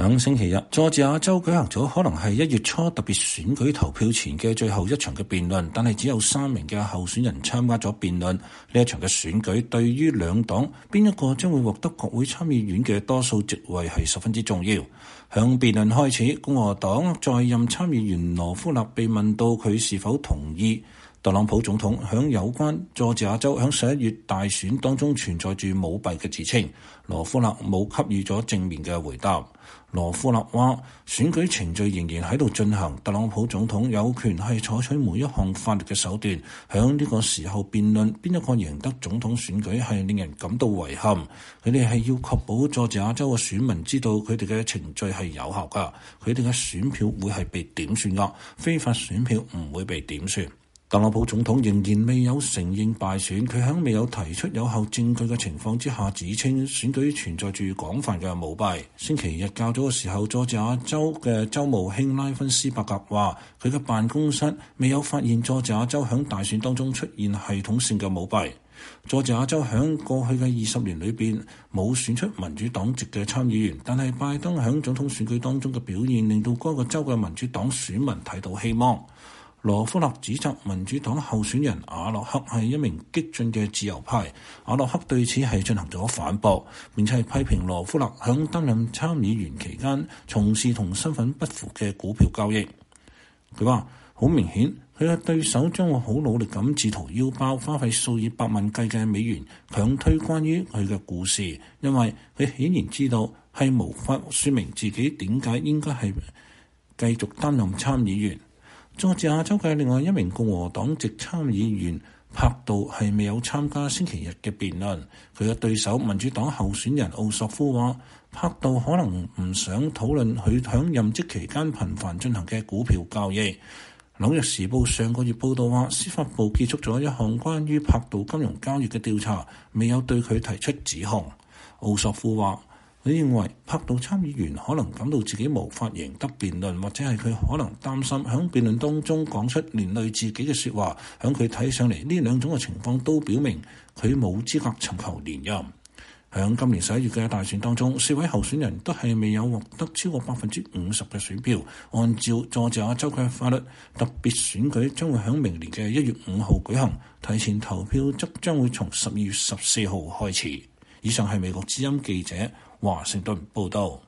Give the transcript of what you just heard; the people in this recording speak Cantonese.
響星期日，佐治亞州舉行咗可能係1月初特別選舉投票前嘅最後一場嘅辯論，但係只有3名嘅候選人參加咗辯論。呢一場嘅選舉對於兩黨邊一個將會獲得國會參議院嘅多數席位係十分之重要。響辯論開始，共和黨在任參議員羅夫勒被問到佢是否同意特朗普總統響有關佐治亞州響11月大選當中存在住舞弊嘅指稱，羅夫勒冇給予咗正面嘅回答。羅夫勒話選舉程序仍然喺度進行，特朗普總統有權係採取每一項法律嘅手段。響呢個時候辯論邊一個贏得總統選舉係令人感到遺憾。佢哋係要確保佐治亞州嘅選民知道佢哋嘅程序係有效㗎，佢哋嘅選票會係被點算㗎，非法選票唔會被點算。特朗普總統仍然未有承認敗選，佢喺未有提出有效證據嘅情況之下，指稱選舉存在住廣泛嘅舞弊。星期日較早嘅時候，佐治亞州嘅州務卿拉芬斯伯格話，佢嘅辦公室未有發現佐治亞州喺大選當中出現系統性嘅舞弊。佐治亞州喺過去嘅20年裏邊冇選出民主黨籍嘅參議員，但係拜登喺總統選舉當中嘅表現令到該個州嘅民主黨選民睇到希望。羅夫勒指責民主黨候選人阿洛克係一名激進嘅自由派，阿洛克對此係進行咗反駁，並且係批評羅夫勒響擔任參議員期間從事同身份不符嘅股票交易。佢話好明顯，佢嘅對手將會好努力咁自掏腰包，花費數以百萬計嘅美元強推關於佢嘅故事，因為佢顯然知道係無法說明自己點解應該係繼續擔任參議員。佐治亞州嘅另外一名共和黨籍參議員柏杜係未有參加星期日嘅辯論。佢嘅對手民主黨候選人奧索夫話，柏杜可能唔想討論佢響任職期間頻繁進行嘅股票交易。紐約時報上個月報道話，司法部結束咗一項關於柏杜金融交易嘅調查，未有對佢提出指控。奧索夫話，佢認為柏杜參議員可能感到自己無法贏得辯論，或者係佢可能擔心響辯論當中講出連累自己嘅說話。響佢睇上嚟，呢兩種嘅情況都表明佢冇資格尋求連任。響今年11月嘅大選當中，4位候選人都係未有獲得超過50%嘅選票。按照佐治亞州嘅法律，特別選舉將會響明年嘅1月5號舉行，提前投票則將會從12月14號開始。以上係美國之音記者華盛頓報道。